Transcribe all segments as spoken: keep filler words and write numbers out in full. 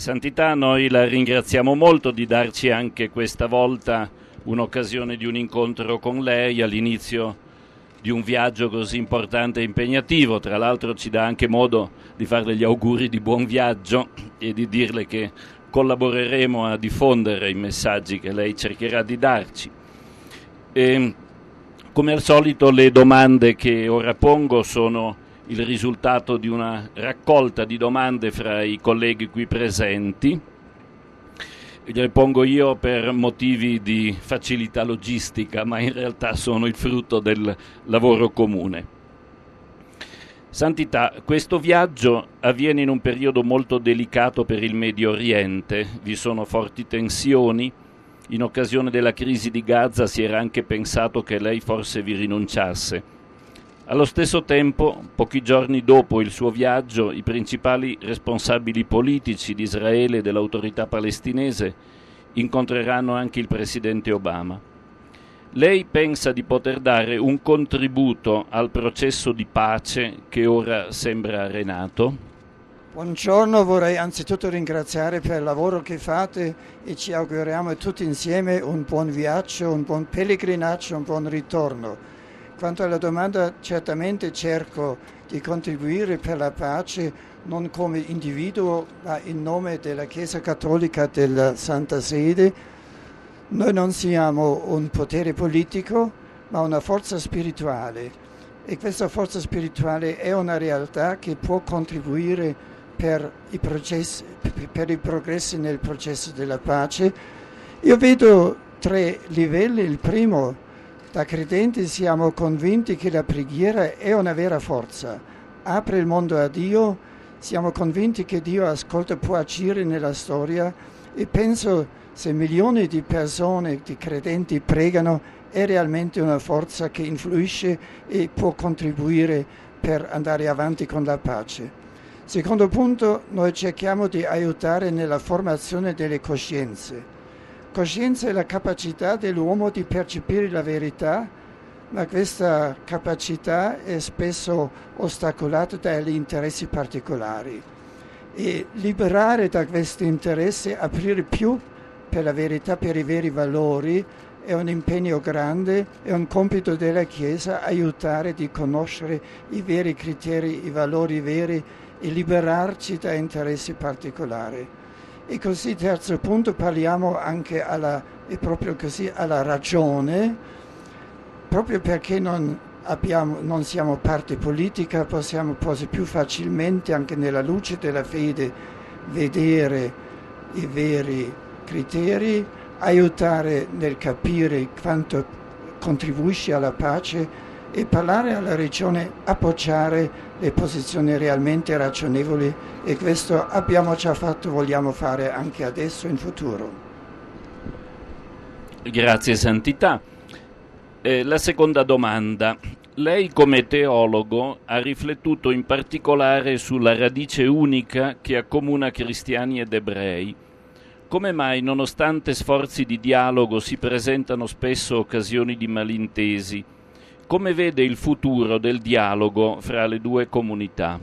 Santità, noi la ringraziamo molto di darci anche questa volta un'occasione di un incontro con lei all'inizio di un viaggio così importante e impegnativo. Tra l'altro ci dà anche modo di farle gli auguri di buon viaggio e di dirle che collaboreremo a diffondere i messaggi che lei cercherà di darci. E, come al solito, le domande che ora pongo sono il risultato di una raccolta di domande fra i colleghi qui presenti. Le pongo io per motivi di facilità logistica, ma in realtà sono il frutto del lavoro comune. Santità, questo viaggio avviene in un periodo molto delicato per il Medio Oriente. Vi sono forti tensioni. In occasione della crisi di Gaza si era anche pensato che lei forse vi rinunciasse. Allo stesso tempo, pochi giorni dopo il suo viaggio, i principali responsabili politici di Israele e dell'autorità palestinese incontreranno anche il presidente Obama. Lei pensa di poter dare un contributo al processo di pace che ora sembra arenato? Buongiorno, vorrei anzitutto ringraziare per il lavoro che fate e ci auguriamo tutti insieme un buon viaggio, un buon pellegrinaggio, un buon ritorno. Quanto alla domanda, certamente cerco di contribuire per la pace non come individuo, ma in nome della Chiesa Cattolica della Santa Sede. Noi non siamo un potere politico, ma una forza spirituale, e questa forza spirituale è una realtà che può contribuire per i processi, per i progressi nel processo della pace. Io vedo tre livelli. Il primo: da credenti siamo convinti che la preghiera è una vera forza, apre il mondo a Dio, siamo convinti che Dio ascolta, può agire nella storia, e penso se milioni di persone, di credenti pregano, è realmente una forza che influisce e può contribuire per andare avanti con la pace. Secondo punto, noi cerchiamo di aiutare nella formazione delle coscienze. Coscienza è la capacità dell'uomo di percepire la verità, ma questa capacità è spesso ostacolata dagli interessi particolari. E liberare da questi interessi, aprire più per la verità, per i veri valori, è un impegno grande, è un compito della Chiesa aiutare di conoscere i veri criteri, i valori veri e liberarci da interessi particolari. E così, terzo punto, parliamo anche alla, e proprio così, alla ragione, proprio perché non, abbiamo, non siamo parte politica, possiamo quasi più facilmente, anche nella luce della fede, vedere i veri criteri, aiutare nel capire quanto contribuisce alla pace e parlare alla regione, appoggiare le posizioni realmente ragionevoli, e questo abbiamo già fatto, vogliamo fare anche adesso in futuro. Grazie Santità. Eh, la seconda domanda. Lei come teologo ha riflettuto in particolare sulla radice unica che accomuna cristiani ed ebrei. Come mai, nonostante sforzi di dialogo, si presentano spesso occasioni di malintesi? Come vede il futuro del dialogo fra le due comunità?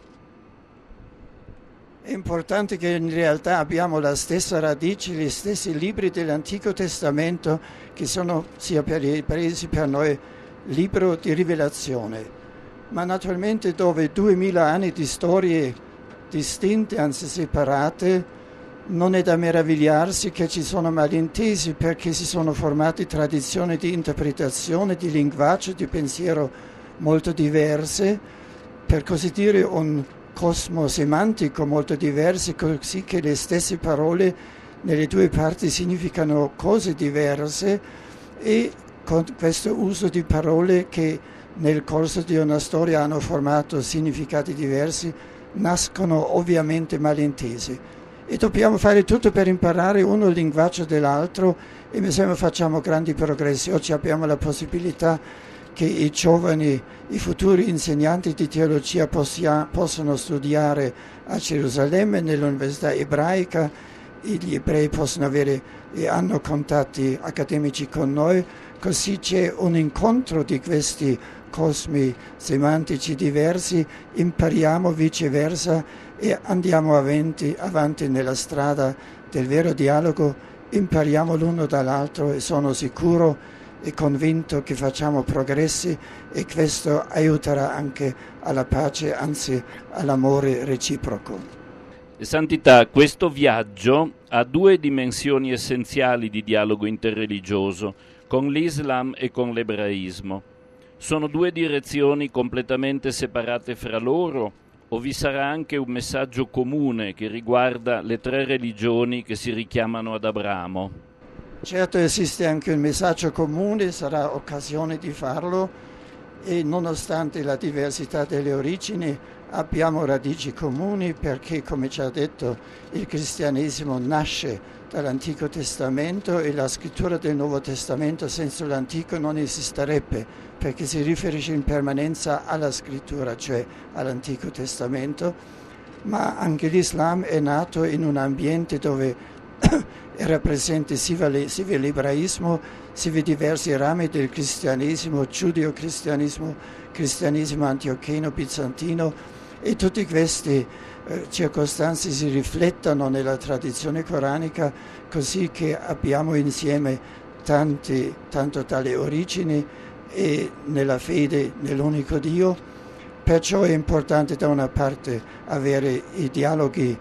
È importante che in realtà abbiamo la stessa radice, gli stessi libri dell'Antico Testamento, che sono sia per gli ebrei sia per noi libro di rivelazione. Ma naturalmente dove duemila anni di storie distinte, anzi separate, non è da meravigliarsi che ci sono malintesi, perché si sono formate tradizioni di interpretazione, di linguaggio, di pensiero molto diverse, per così dire un cosmo semantico molto diverso, così che le stesse parole nelle due parti significano cose diverse, e con questo uso di parole che nel corso di una storia hanno formato significati diversi, nascono ovviamente malintesi. E dobbiamo fare tutto per imparare uno il linguaggio dell'altro, e mi sembra facciamo grandi progressi. Oggi abbiamo la possibilità che i giovani, i futuri insegnanti di teologia possia, possono studiare a Gerusalemme, nell'università ebraica, gli ebrei possono avere e hanno contatti accademici con noi, così c'è un incontro di questi cosmi semantici diversi, impariamo viceversa e andiamo avanti, avanti nella strada del vero dialogo, impariamo l'uno dall'altro e sono sicuro e convinto che facciamo progressi e questo aiuterà anche alla pace, anzi all'amore reciproco. Santità, questo viaggio ha due dimensioni essenziali di dialogo interreligioso, con l'Islam e con l'ebraismo. Sono due direzioni completamente separate fra loro o vi sarà anche un messaggio comune che riguarda le tre religioni che si richiamano ad Abramo? Certo esiste anche un messaggio comune, sarà occasione di farlo e nonostante la diversità delle origini abbiamo radici comuni perché, come ci ha detto, il cristianesimo nasce dall'Antico Testamento e la scrittura del Nuovo Testamento senza l'Antico non esisterebbe perché si riferisce in permanenza alla scrittura, cioè all'Antico Testamento, ma anche l'Islam è nato in un ambiente dove era presente sia l'ebraismo, sia diversi rami del cristianesimo, giudeo-cristianesimo, cristianesimo antiocheno, bizantino, e tutte queste eh, circostanze si riflettono nella tradizione coranica, così che abbiamo insieme tanti, tanto dalle origini e nella fede nell'unico Dio. Perciò è importante da una parte avere i dialoghi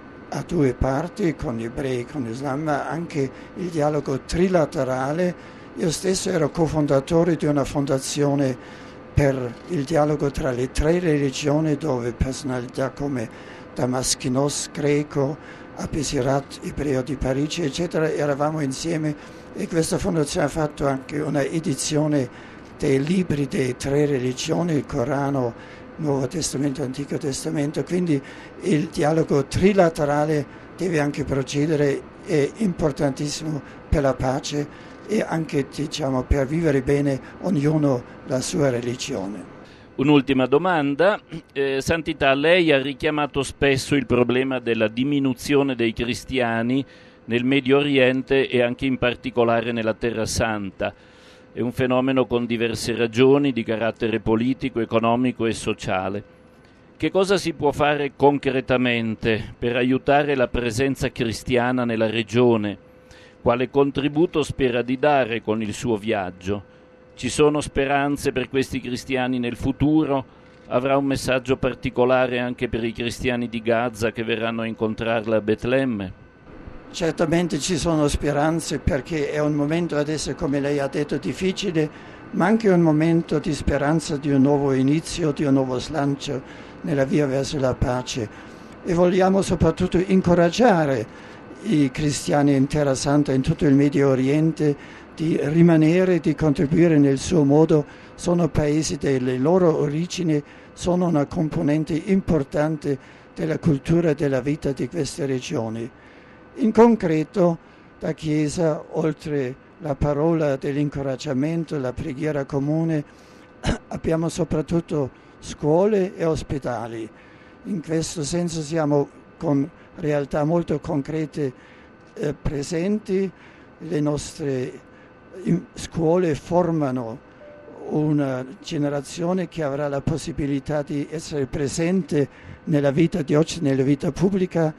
a due parti, con gli ebrei e con l'Islam, ma anche il dialogo trilaterale. Io stesso ero cofondatore di una fondazione per il dialogo tra le tre religioni, dove personalità come Damaskinos, greco, Apisirat, ebreo di Parigi, eccetera, eravamo insieme e questa fondazione ha fatto anche una edizione dei libri delle tre religioni, il Corano, Nuovo Testamento, Antico Testamento, quindi il dialogo trilaterale deve anche procedere, è importantissimo per la pace e anche, diciamo, per vivere bene ognuno la sua religione. Un'ultima domanda. Eh, Santità, lei ha richiamato spesso il problema della diminuzione dei cristiani nel Medio Oriente e anche in particolare nella Terra Santa. È un fenomeno con diverse ragioni di carattere politico, economico e sociale. Che cosa si può fare concretamente per aiutare la presenza cristiana nella regione? Quale contributo spera di dare con il suo viaggio? Ci sono speranze per questi cristiani nel futuro? Avrà un messaggio particolare anche per i cristiani di Gaza che verranno a incontrarla a Betlemme? Certamente ci sono speranze perché è un momento adesso, come lei ha detto, difficile, ma anche un momento di speranza di un nuovo inizio, di un nuovo slancio nella via verso la pace. E vogliamo soprattutto incoraggiare i cristiani in Terra Santa, in tutto il Medio Oriente, di rimanere, di contribuire nel suo modo. Sono paesi delle loro origini, sono una componente importante della cultura e della vita di queste regioni. In concreto, da Chiesa, oltre la parola dell'incoraggiamento, la preghiera comune, abbiamo soprattutto scuole e ospedali. In questo senso siamo con realtà molto concrete eh, presenti. Le nostre scuole formano una generazione che avrà la possibilità di essere presente nella vita di oggi, nella vita pubblica.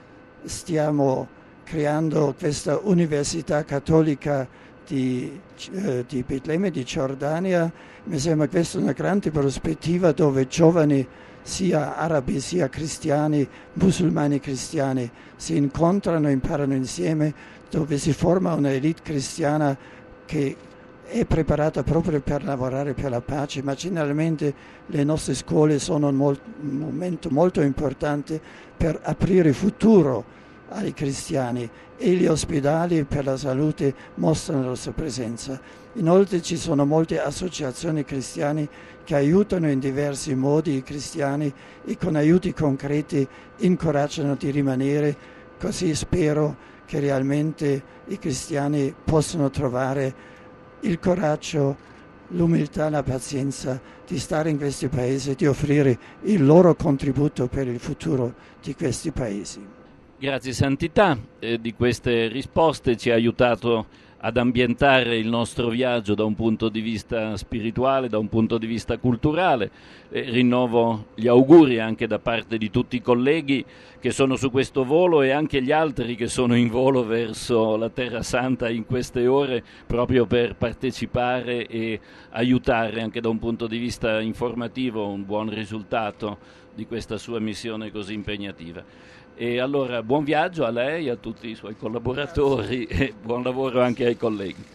Stiamo creando questa Università Cattolica di, eh, di Betlemme, di Giordania. Mi sembra questa una grande prospettiva dove giovani sia arabi sia cristiani, musulmani cristiani, si incontrano, imparano insieme, dove si forma una elite cristiana che è preparata proprio per lavorare per la pace, ma generalmente le nostre scuole sono un, molt- un momento molto importante per aprire futuro ai cristiani e gli ospedali per la salute mostrano la sua presenza. Inoltre ci sono molte associazioni cristiane che aiutano in diversi modi i cristiani e con aiuti concreti incoraggiano di rimanere, così spero che realmente i cristiani possano trovare il coraggio, l'umiltà, la pazienza di stare in questi paesi e di offrire il loro contributo per il futuro di questi paesi. Grazie Santità, eh, di queste risposte ci ha aiutato ad ambientare il nostro viaggio da un punto di vista spirituale, da un punto di vista culturale. Eh, rinnovo gli auguri anche da parte di tutti i colleghi che sono su questo volo e anche gli altri che sono in volo verso la Terra Santa in queste ore proprio per partecipare e aiutare anche da un punto di vista informativo un buon risultato di questa sua missione così impegnativa. E allora buon viaggio a lei, a tutti i suoi collaboratori e buon lavoro anche ai colleghi.